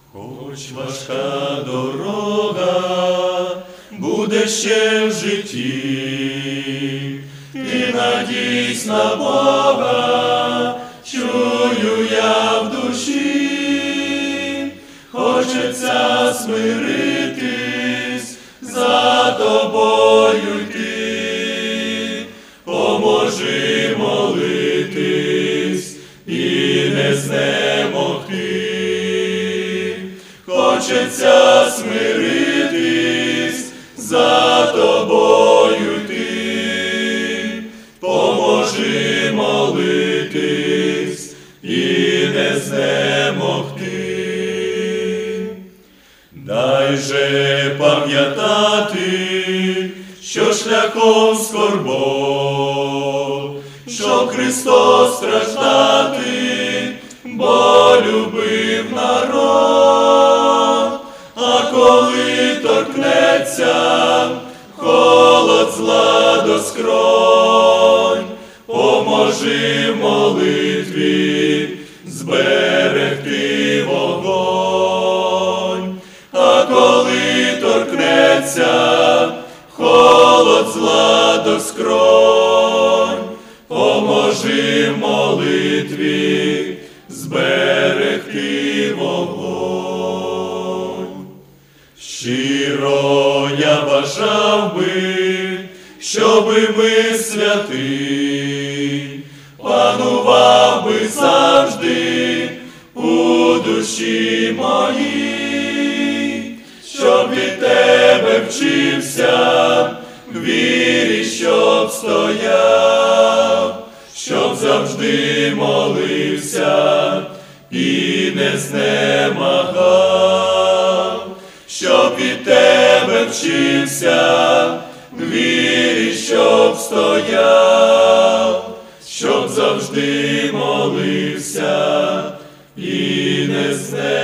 Хоч важка дорога буде ще в житті, ти надійсь на Бога, чую я в душі, хочеться смиритись, за тобою йти, поможи молитись і не знемогти. Хочеться смиритись, за тобою йти, поможи молитись і не знемогти. Дай же пам'ятати, що шляхом скорбот, що Христос страждати, бо любив народ, а коли торкнеться холод зла до скронь, поможи в молитві зберегти вогонь, а коли торкнеться холод зла до скронь, поможи в молитві зберегти вогонь. Щиро я бажав би, щоби ми святий панував би завжди у душі моїй, щоб від тебе вчився, в вірі, щоб стояв, щоб завжди молився і не знемагав, щоб від тебе вчився, в вірі, щоб стояв, щоб завжди молився і не знемагав.